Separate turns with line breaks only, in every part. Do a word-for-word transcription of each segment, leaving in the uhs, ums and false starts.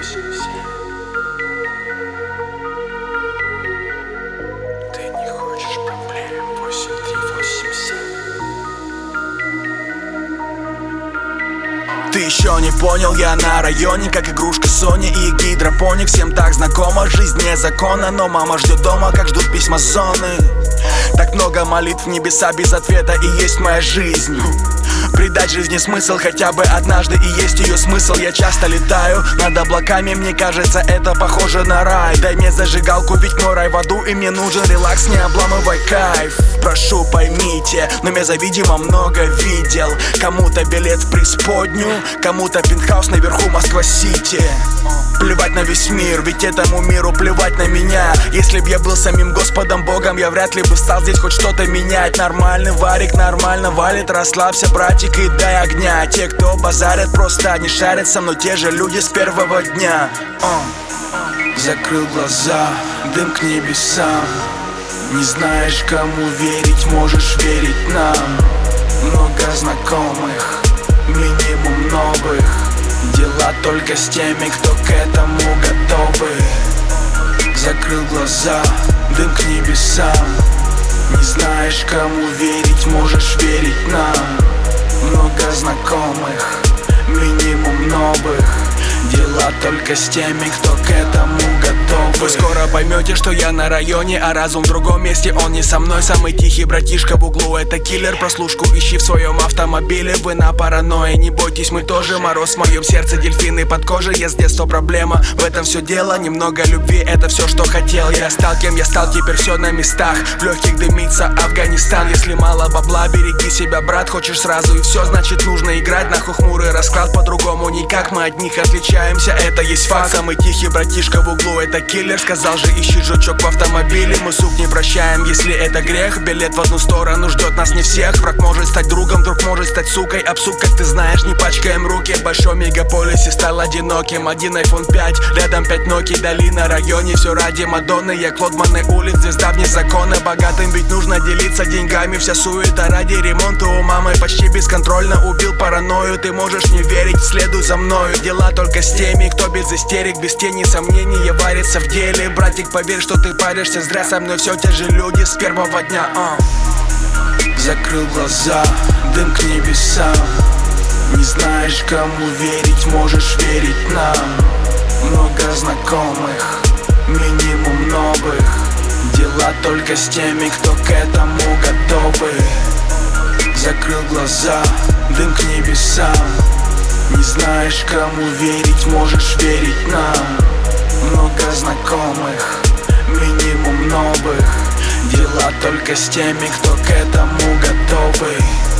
восемь семь. Ты не хочешь проблем. Восемь три восемь семь. Ты еще не понял, я на районе, как игрушка Сони и гидропоник. Всем так знакома, жизнь не закона, но мама ждет дома, как ждут письма зоны. Так много молитв в небеса без ответа, и есть моя жизнь. Придать жизни смысл хотя бы однажды, и есть ее смысл. Я часто летаю над облаками, мне кажется, это похоже на рай. Дай мне зажигалку, ведь мой рай в аду, и мне нужен релакс, не обламывай кайф. Прошу, поймите, но я завидимо много видел. Кому-то билет в преисподнюю, кому-то пентхаус наверху Москва-Сити. Плевать на весь мир, ведь этому миру плевать на меня. Если б я был самим Господом Богом, я вряд ли бы стал здесь хоть что-то менять. Нормальный варик нормально валит, расслабься, братик, и дай огня. Те, кто базарят, просто не шарят со мной, те же люди с первого дня. uh. Закрыл глаза, дым к небесам. Не знаешь, кому верить, можешь верить нам. Много знакомых, минимум новых. Дела только с теми, кто к этому готовы. Закрыл глаза, дым к небесам. Не знаешь, кому верить, можешь верить нам. Много знакомых, минимум новых. Дела только с теми, кто к этому готов. Вы скоро поймете, что я на районе, а разум в другом месте, он не со мной. Самый тихий братишка в углу — это киллер. Прослушку ищи в своем автомобиле. Вы на паранойе, не бойтесь, мы тоже. Мороз в моем сердце, дельфины под кожей. Я с детства проблема, в этом все дело. Немного любви, это все, что хотел. Я стал кем я стал, теперь все на местах. В легких дымится Афганистан. Если мало бабла, береги себя, брат. Хочешь сразу и все, значит нужно играть. Нахуй хмурый расклад, по-другому никак. Мы от них отличаемся, это есть факт. Самый тихий братишка в углу — это киллер. Сказал же, ищи жучок в автомобиле. Мы сук не прощаем, если это грех. Билет в одну сторону ждет нас не всех. Враг может стать другом, друг может стать сукой. Об сук, как ты знаешь, не пачкаем руки. В большом мегаполисе стал одиноким. Один айфон пять, рядом пять Nokia. Дали на районе, все ради Мадонны. Я Клодманы улиц, звезда вне закона. Богатым ведь нужно делиться деньгами. Вся суета ради ремонта у мамы почти бесконтрольно. Убил паранойю, ты можешь не верить, следуй за мною. Дела только с теми, кто без истерик, без тени сомнений варится в деле. Братик, поверь, что ты паришься зря. Со мной все те же люди с первого дня. uh. Закрыл глаза, дым к небесам. Не знаешь, кому верить, можешь верить нам. Много знакомых, минимум новых. Дела только с теми, кто к этому готовы. Закрыл глаза, дым к небесам. Не знаешь, кому верить, можешь верить нам. Много знакомых, минимум новых. Дела только с теми, кто к этому готовы.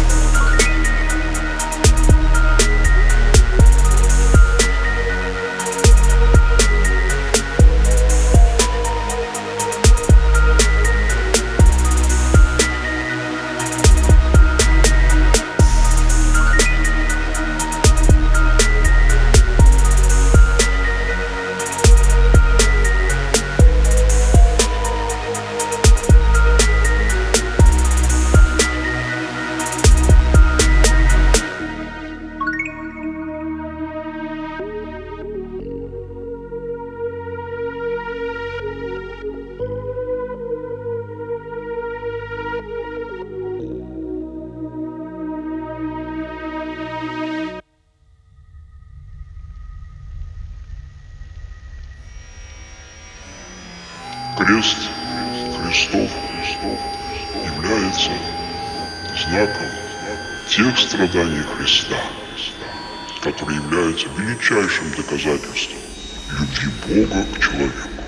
Крест Христов является знаком тех страданий Христа, которые являются величайшим доказательством любви Бога к человеку.